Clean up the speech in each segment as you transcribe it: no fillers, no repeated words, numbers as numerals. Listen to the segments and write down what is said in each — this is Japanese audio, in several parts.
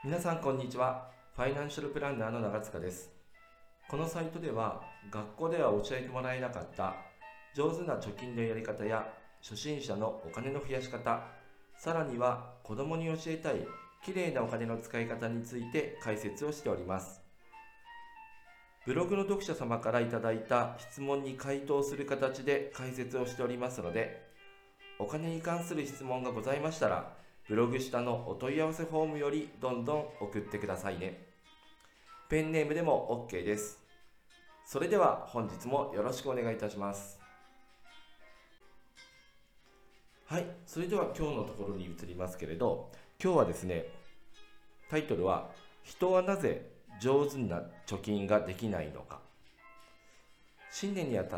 皆さんこんにちは。ファイナンシャルプランナーの長塚です。このサイトでは学校では教えてもらえなかった上手な貯金のやり方や初心者のお金の増やし方、さらには子供に教えたいきれいなお金の使い方について解説をしております。ブログの読者様からいただいた質問に回答する形で解説をしておりますので、お金に関する質問がございましたらブログ下のお問い合わせフォームよりどんどん送ってくださいね。ペンネームでも OK です。それでは本日もよろしくお願いいたします。はい、それでは今日のところに移りますけれど、今日はですね、タイトルは人はなぜ上手な貯金ができないのか。新年にあたって、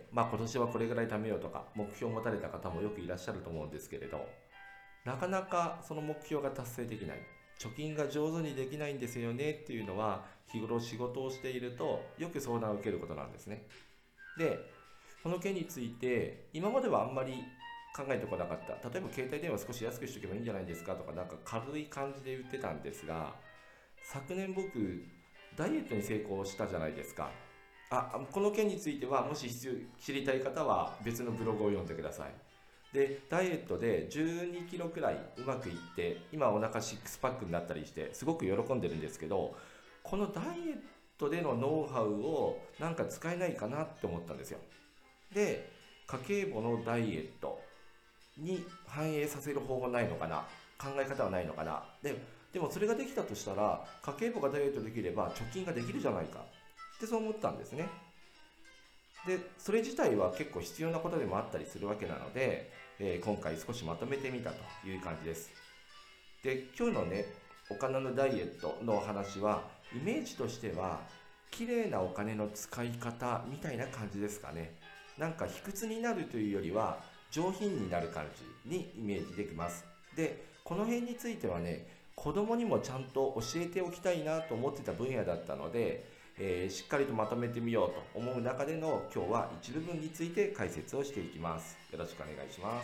今年はこれぐらい貯めようとか目標を持たれた方もよくいらっしゃると思うんですけれど、なかなかその目標が達成できない、貯金が上手にできないんですよねっていうのは、日頃仕事をしているとよく相談を受けることなんですね。で、この件について今まではあんまり考えてこなかった。例えば携帯電話少し安くしておけばいいんじゃないですかとか、なんか軽い感じで言ってたんですが、昨年僕ダイエットに成功したじゃないですか。この件についてはもし知りたい方は別のブログを読んでください。でダイエットで12キロくらいうまくいって、今お腹シックスパックになったりしてすごく喜んでるんですけど、このダイエットでのノウハウをなんか使えないかなって思ったんですよ。で家計簿のダイエットに反映させる方法ないのかな、考え方はないのかな。でもそれができたとしたら家計簿がダイエットできれば貯金ができるじゃないかってそう思ったんですね。でそれ自体は結構必要なことでもあったりするわけなので、今回少しまとめてみたという感じです。で今日のね、お金のダイエットのお話はイメージとしては綺麗なお金の使い方みたいな感じですかね。なんか卑屈になるというよりは上品になる感じにイメージできます。でこの辺についてはね、子供にもちゃんと教えておきたいなと思ってた分野だったので、しっかりとまとめてみようと思う中での今日は一部分について解説をしていきます。よろしくお願いします。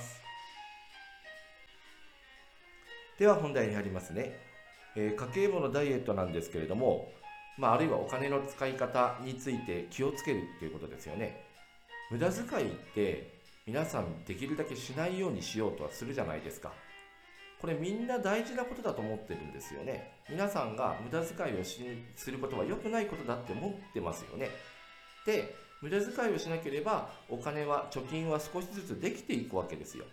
では本題に入りますね。家計簿のダイエットなんですけれども、あるいはお金の使い方について気をつけるということですよね。無駄遣いって皆さんできるだけしないようにしようとはするじゃないですか。これみんな大事なことだと思ってるんですよね。皆さんが無駄遣いをすることは良くないことだって思ってますよね。で、無駄遣いをしなければお金は、貯金は少しずつできていくわけですよ。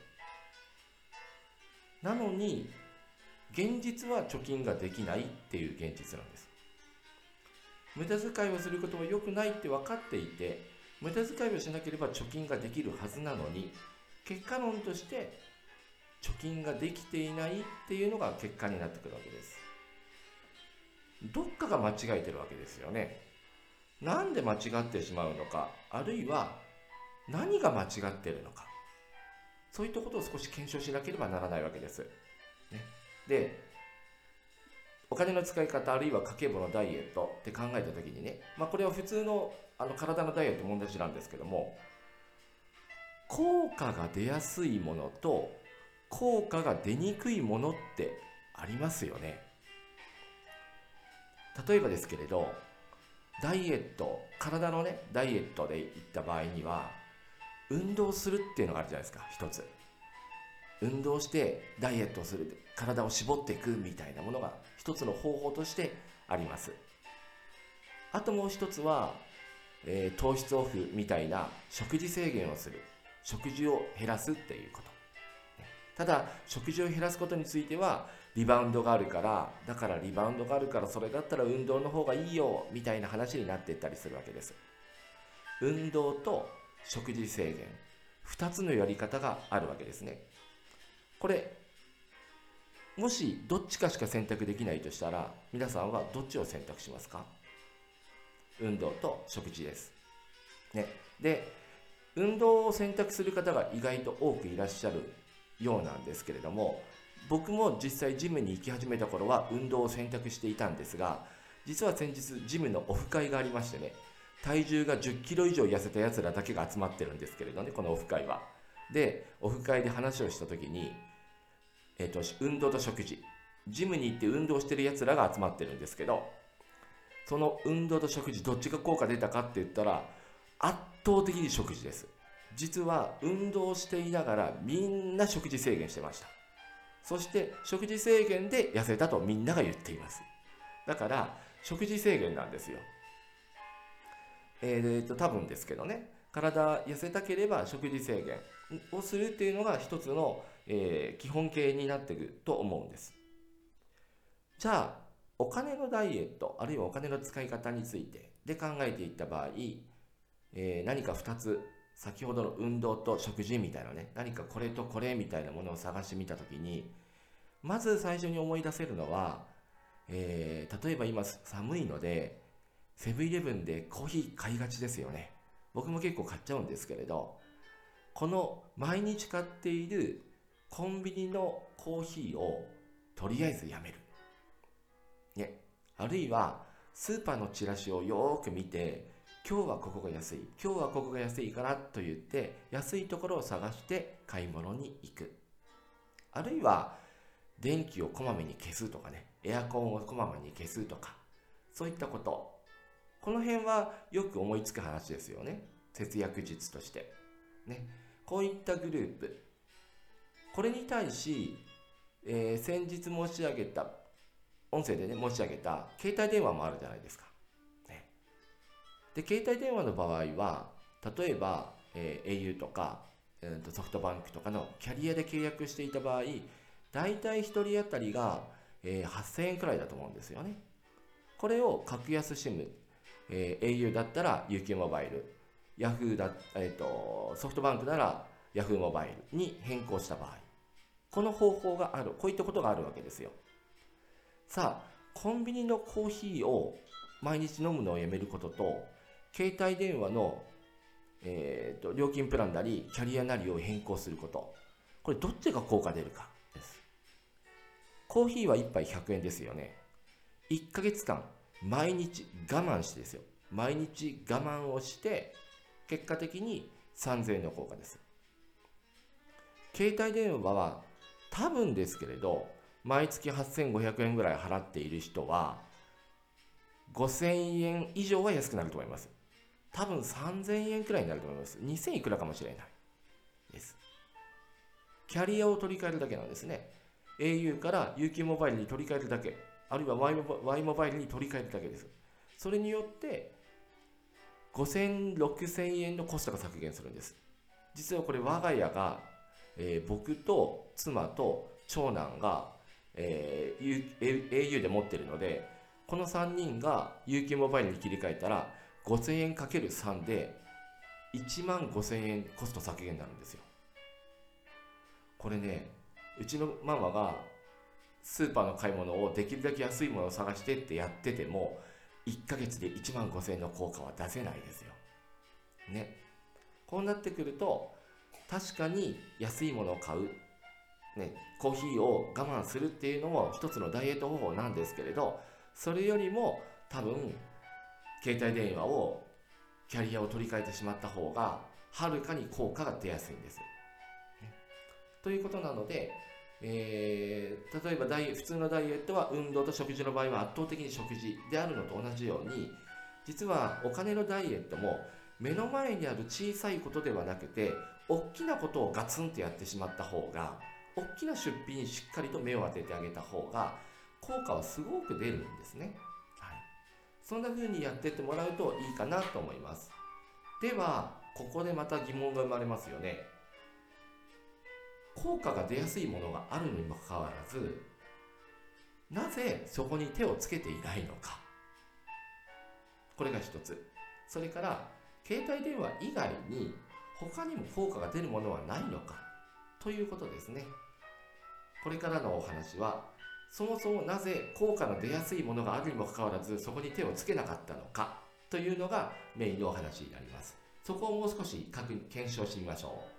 なのに現実は貯金ができないっていう現実なんです。無駄遣いをすることは良くないって分かっていて、無駄遣いをしなければ貯金ができるはずなのに、結果論として貯金ができていないっていうのが結果になってくるわけです。どっかが間違えてるわけですよね。なんで間違ってしまうのか、あるいは何が間違っているのか、そういったことを少し検証しなければならないわけです。ね、で、お金の使い方あるいは家計簿のダイエットって考えた時にね、これは普通の体のダイエットも同じなんですけども、効果が出やすいものと効果が出にくいものってありますよね。例えばですけれど、ダイエット、体のねダイエットでいった場合には運動するっていうのがあるじゃないですか。一つ運動してダイエットをする、体を絞っていくみたいなものが一つの方法としてあります。あともう一つは、糖質オフみたいな食事制限をする、食事を減らすっていうこと。ただ食事を減らすことについてはリバウンドがあるから、リバウンドがあるからそれだったら運動の方がいいよみたいな話になっていったりするわけです。運動と食事制限、2つのやり方があるわけですね。これもしどっちかしか選択できないとしたら、皆さんはどっちを選択しますか？運動と食事です、ね。で運動を選択する方が意外と多くいらっしゃるようなんですけれども、僕も実際ジムに行き始めた頃は運動を選択していたんですが、実は先日ジムのオフ会がありましてね、体重が10キロ以上痩せたやつらだけが集まってるんですけれどね、このオフ会は。でオフ会で話をした時に、運動と食事ジムに行って運動してるやつらが集まってるんですけど、その運動と食事どっちが効果出たかって言ったら圧倒的に食事です。実は運動していながらみんな食事制限してました。そして食事制限で痩せたとみんなが言っています。だから食事制限なんですよ。多分ですけどね、体痩せたければ食事制限をするっていうのが一つの、基本形になっていると思うんです。じゃあお金のダイエットあるいはお金の使い方についてで考えていった場合、何か2つ先ほどの運動と食事みたいなね、何かこれとこれみたいなものを探してみたときに、まず最初に思い出せるのは、例えば今寒いのでセブンイレブンでコーヒー買いがちですよね。僕も結構買っちゃうんですけれど、この毎日買っているコンビニのコーヒーをとりあえずやめる、ね、あるいはスーパーのチラシをよーく見て、今日はここが安い、今日はここが安いからと言って安いところを探して買い物に行く。あるいは電気をこまめに消すとかね、エアコンをこまめに消すとか、そういったこと、この辺はよく思いつく話ですよね。節約術としてね。こういったグループ、これに対し、先日申し上げた音声でね申し上げた携帯電話もあるじゃないですか、ね、で携帯電話の場合は例えば、au とか、ソフトバンクとかのキャリアで契約していた場合、だいたい1人当たりが、8000円くらいだと思うんですよね。これを格安 SIM、au だったら UQ モバイル、Yahoo だ、ソフトバンクなら Yahoo モバイルに変更した場合、この方法がある、こういったことがあるわけですよ。さあ、コンビニのコーヒーを毎日飲むのをやめることと、携帯電話の、料金プランなりキャリアなりを変更すること、これどっちが効果出るかです。コーヒーは1杯100円ですよね。1ヶ月間毎日我慢してですよ、毎日我慢をして結果的に3000円の効果です。携帯電話は多分ですけれど、毎月8500円ぐらい払っている人は5000円以上は安くなると思います。多分3000円くらいになると思います。2000いくらかもしれないです。キャリアを取り替えるだけなんですね。 au から UQ モバイルに取り替えるだけ、あるいは Y モバイルに取り替えるだけです。それによって5000、6000円のコストが削減するんです。実はこれ我が家が、僕と妻と長男がau で持ってるので、この3人が UQ モバイルに切り替えたら5000円 ×3 で1万5000円コスト削減になるんですよ。これね、うちのママがスーパーの買い物をできるだけ安いものを探してってやってても1ヶ月で1万5000円の効果は出せないですよね。こうなってくると確かに安いものを買う、ね、コーヒーを我慢するっていうのも一つのダイエット方法なんですけれど、それよりも多分携帯電話をキャリアを取り替えてしまった方がはるかに効果が出やすいんです、ね、ということなので、例えば普通のダイエットは運動と食事の場合は圧倒的に食事であるのと同じように、実はお金のダイエットも目の前にある小さいことではなくて大きなことをガツンとやってしまった方が、大きな出費にしっかりと目を当ててあげた方が効果はすごく出るんですね、はい、そんな風にやってってもらうといいかなと思います。ではここでまた疑問が生まれますよね。効果が出やすいものがあるにもかかわらず、なぜそこに手をつけていないのか、これが一つ。それから携帯電話以外に他にも効果が出るものはないのかということですね。これからのお話はそもそもなぜ効果の出やすいものがあるにもかかわらずそこに手をつけなかったのかというのがメインのお話になります。そこをもう少し検証してみましょ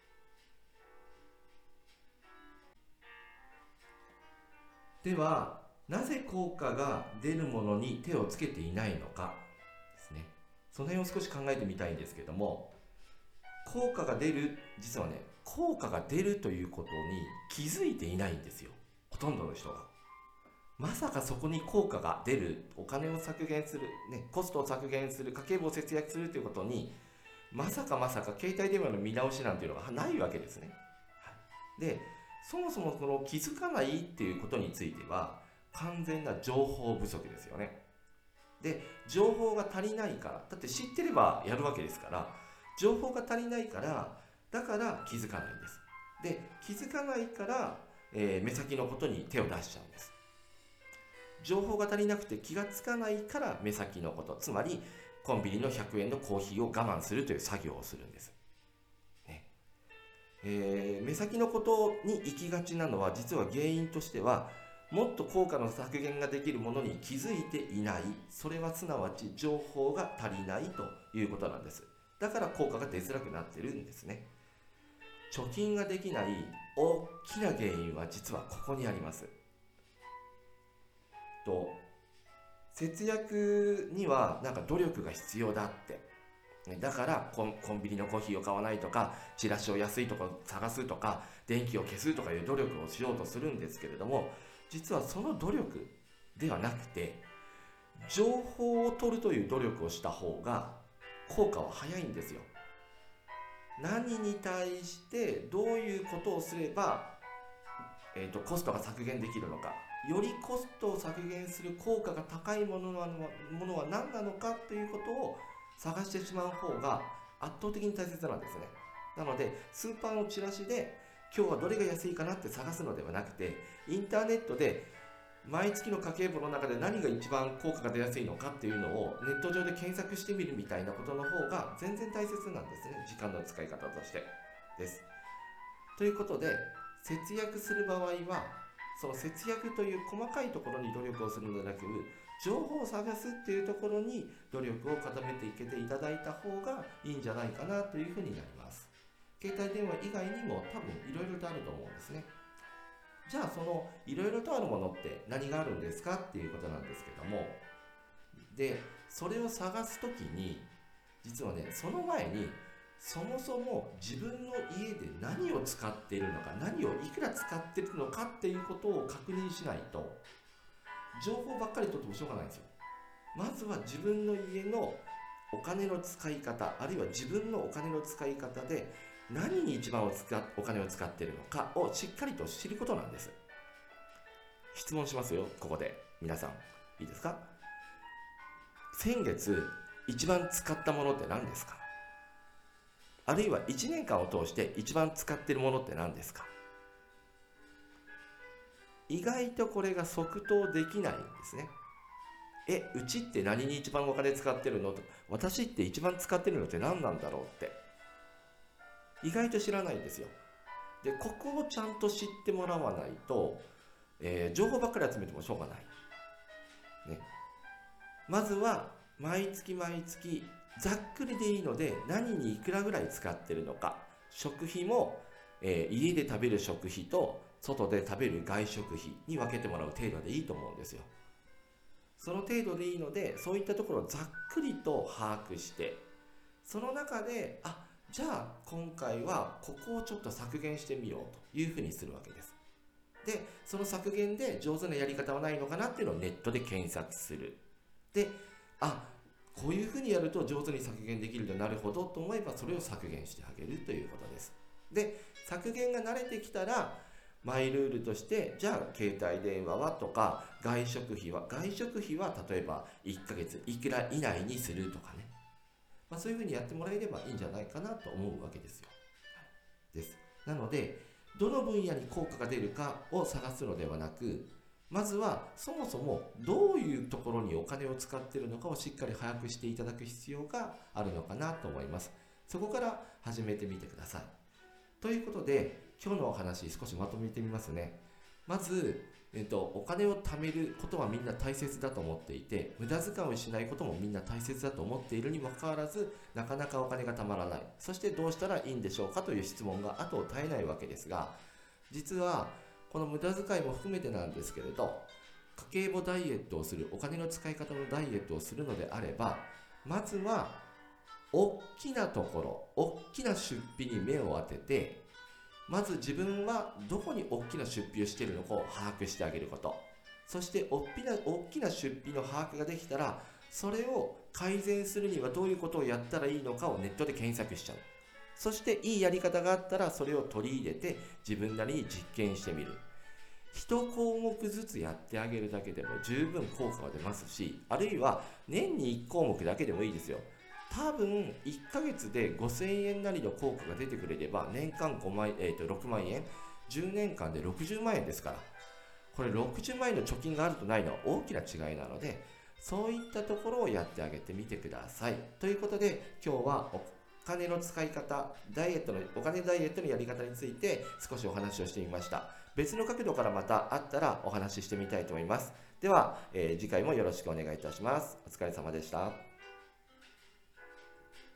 う。ではなぜ効果が出るものに手をつけていないのかですね。その辺を少し考えてみたいんですけども、効果が出る、実はね、効果が出るということに気づいていないんですよ、ほとんどの人が。 まさかそこに効果が出る、お金を削減する、コストを削減する、家計簿を節約するということにまさか携帯電話の見直しなんていうのがないわけですね。で、そもそもこの気づかないっていうことについては完全な情報不足ですよね。で、情報が足りないから、だって知ってればやるわけですから、情報が足りないから、だから気づかないんです。で、気づかないから、目先のことに手を出しちゃうんです。情報が足りなくて気がつかないから目先のこと、つまりコンビニの100円のコーヒーを我慢するという作業をするんです。目先のことに行きがちなのは、実は原因としてはもっと効果の削減ができるものに気づいていない、それはすなわち情報が足りないということなんです。だから効果が出づらくなってるんですね。貯金ができない大きな原因は実はここにあります。節約には努力が必要だって、だからコンビニのコーヒーを買わないとか、チラシを安いところ探すとか、電気を消すとかいう努力をしようとするんですけれども、実はその努力ではなくて、情報を取るという努力をした方が効果は早いんですよ。何に対してどういうことをすれば、コストが削減できるのか、よりコストを削減する効果が高いものは何なのかということを探してしまう方が圧倒的に大切なんですね。なのでスーパーのチラシで今日はどれが安いかなって探すのではなくて、インターネットで毎月の家計簿の中で何が一番効果が出やすいのかっていうのをネット上で検索してみるみたいなことの方が全然大切なんですね、時間の使い方としてです。ということで、節約する場合はその節約という細かいところに努力をするのではなく、情報を探すっていうところに努力を固めていけていただいた方がいいんじゃないかなというふうになります。携帯電話以外にも多分いろいろとあると思うんですね。じゃあそのいろいろとあるものって何があるんですかっていうことなんですけども、でそれを探すときに実はその前にそもそも自分の家で何を使っているのか、何をいくら使っているのかっていうことを確認しないと、情報ばっかり取ってもしょうがないんですよ。まずは自分の家のお金の使い方、あるいは自分のお金の使い方で何に一番お金を使っているのかをしっかりと知ることなんです。質問しますよ、ここで皆さん、いいですか？先月一番使ったものって何ですか？あるいは1年間を通して一番使っているものって何ですか？意外とこれが即答できないんですね。うちって何に一番お金使ってるのと、私って一番使ってるのって何なんだろうって意外と知らないんですよ。で、ここをちゃんと知ってもらわないと、情報ばっかり集めてもしょうがない、まずは毎月ざっくりでいいので何にいくらぐらい使ってるのか、食費も、家で食べる食費と外で食べる外食費に分けてもらう程度でいいと思うんですよ。その程度でいいので、そういったところをざっくりと把握して、その中でじゃあ今回はここをちょっと削減してみようというふうにするわけです。で、その削減で上手なやり方はないのかなっていうのをネットで検索する。で、こういうふうにやると上手に削減できるとなるほどと思えば、それを削減してあげるということです。で、削減が慣れてきたらマイルールとして、じゃあ携帯電話はとか外食費は例えば1ヶ月いくら以内にするとかね、そういうふうにやってもらえればいいんじゃないかなと思うわけですよ。なので、どの分野に効果が出るかを探すのではなく、まずはそもそもどういうところにお金を使っているのかをしっかり把握していただく必要があるのかなと思います。そこから始めてみてください。ということで、今日のお話少しまとめてみますね。まず、お金を貯めることはみんな大切だと思っていて、無駄遣いをしないこともみんな大切だと思っているにもかかわらず、なかなかお金が貯まらない。そしてどうしたらいいんでしょうかという質問が後を絶えないわけですが、実はこの無駄遣いも含めてなんですけれど、家計簿ダイエットをする、お金の使い方のダイエットをするのであれば、まずは大きなところ、大きな出費に目を当てて、まず自分はどこに大きな出費をしているのかを把握してあげること。 そして大きな出費の把握ができたら、それを改善するにはどういうことをやったらいいのかをネットで検索しちゃう。そしていいやり方があったらそれを取り入れて自分なりに実験してみる。1項目ずつやってあげるだけでも十分効果が出ますし、あるいは年に1項目だけでもいいですよ。多分1ヶ月で5000円なりの効果が出てくれれば年間6万円、10年間で60万円ですから、これ60万円の貯金があるとないのは大きな違いなので、そういったところをやってあげてみてください。ということで今日はお金の使い方、お金ダイエットのやり方について少しお話をしてみました。別の角度からまたあったらお話ししてみたいと思います。では、次回もよろしくお願いいたします。お疲れ様でした。